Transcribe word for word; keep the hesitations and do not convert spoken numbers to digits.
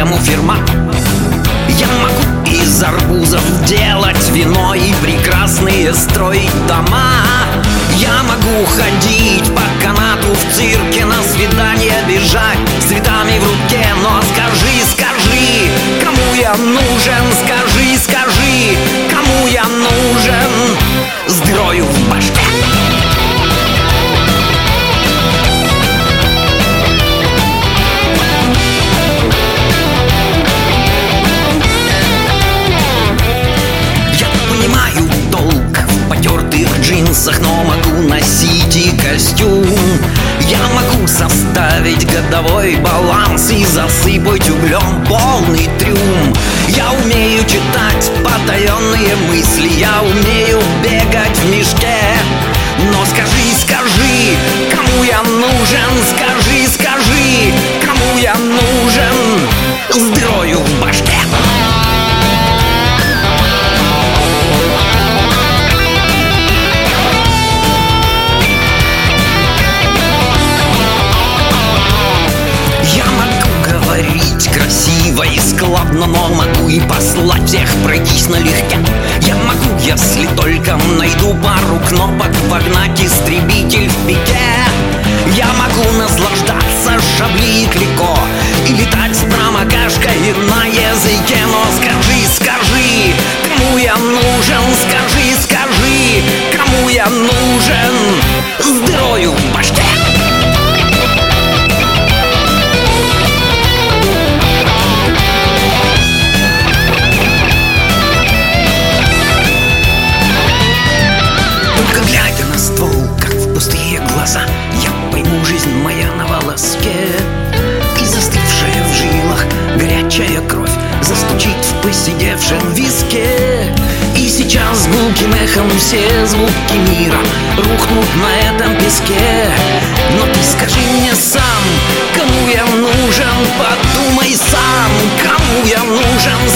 этому фермату. Я могу из арбузов делать вино и прекрасные строить дома. Я могу ходить по канату в цирке, на свидание бежать с цветами в руке. Но скажи, скажи, кому я нужен? Скажи, скажи, кому я нужен? С дырою в башке. Но могу носить и костюм. Я могу составить годовой баланс и засыпать углем полный трюм. Я умею читать потаенные мысли, я умею бегать в мешке. Но скажи, скажи, кому я нужен? Скажи, скажи, кому я нужен? С дырою в башке. Красиво и складно, но могу и послать всех пройтись налегке. Я могу, если только найду пару кнопок, вогнать истребитель в пике. Я могу наслаждаться Шабли и Клико и летать с промокашкой на языке. Но скажи, скажи, кому я нужен? Скажи, скажи, кому я нужен? С дырою в башке. Я пойму, жизнь моя на волоске, и застывшая в жилах горячая кровь застучит в поседевшем виске. И сейчас гулким эхом все звуки мира рухнут на этом песке. Но ты скажи мне сам, кому я нужен? Подумай сам, кому я нужен?